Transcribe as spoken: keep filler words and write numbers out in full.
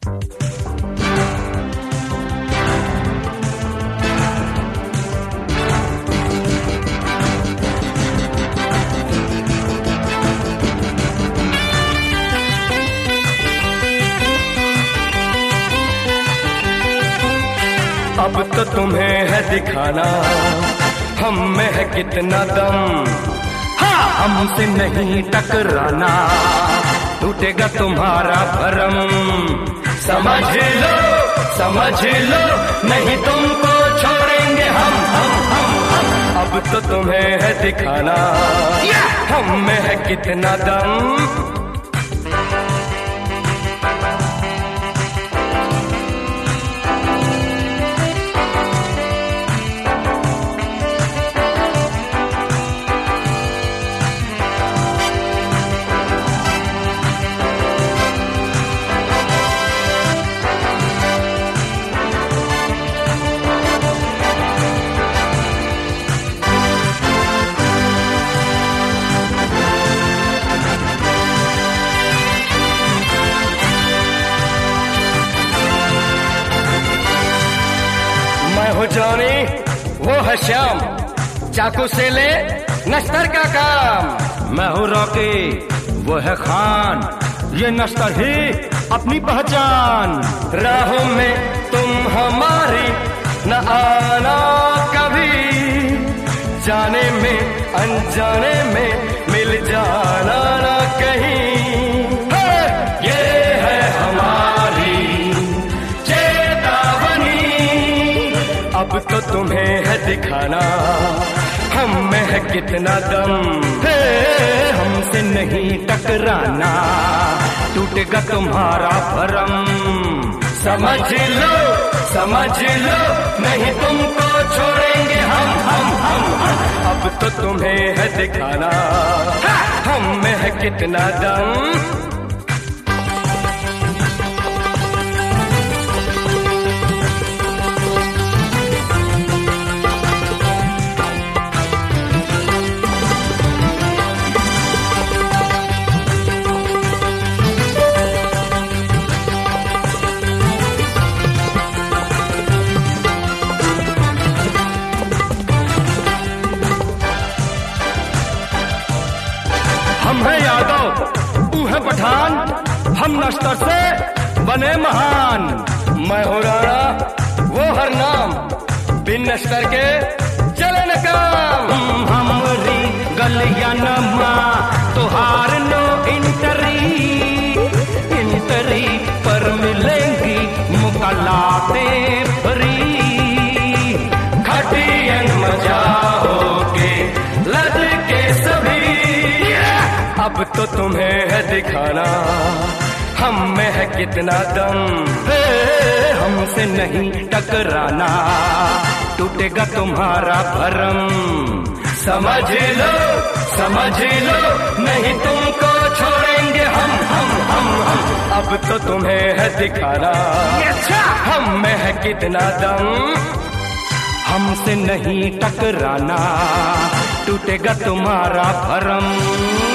अब तो तुम्हें है दिखाना हम में है कितना दम, हाँ हमसे नहीं टकराना, टूटेगा तुम्हारा भरम। समझ लो समझ लो नहीं तुमको छोड़ेंगे हम हम हम हम। अब तो तुम्हें है दिखाना हम में है कितना दम। मैं हूँ जॉनी वो है श्याम, चाकू से ले नश्तर का काम। मैं हूँ रॉकी वो है खान, ये नश्तर ही अपनी पहचान। राहों में तुम हमारी न आना कभी, जाने में अनजाने में मिल जाना न कहीं। ये है हमारी चेतावनी, अब तो तुम्हें है दिखाना हम में है कितना दम। हमसे नहीं टकराना, टूटेगा तुम्हारा भरम। समझ लो समझ लो नहीं तुमको छोड़ेंगे हम हम हम हम। अब तो तुम्हें है दिखाना हम में है कितना दम। हम है यादव तू है पठान, हम नश्तर से बने महान। मैं हूँ राणा वो हर नाम, बिन नश्तर के चले न काम। हमरी गलिया नमा तुहार नो इंटरी, इंटरी पर मिलेंगी मुकालातें भरी। खटियन मजा होके लद के सभी, अब तो तुम्हें है दिखाना हम में है कितना दम। हमसे नहीं टकराना, टूटेगा तुम्हारा भरम। समझ लो समझ लो नहीं तुमको छोड़ेंगे हम हम हम हम। अब तो तुम्हें है दिखाना हम में है कितना दम। हमसे नहीं टकराना, टूटेगा तुम्हारा भरम।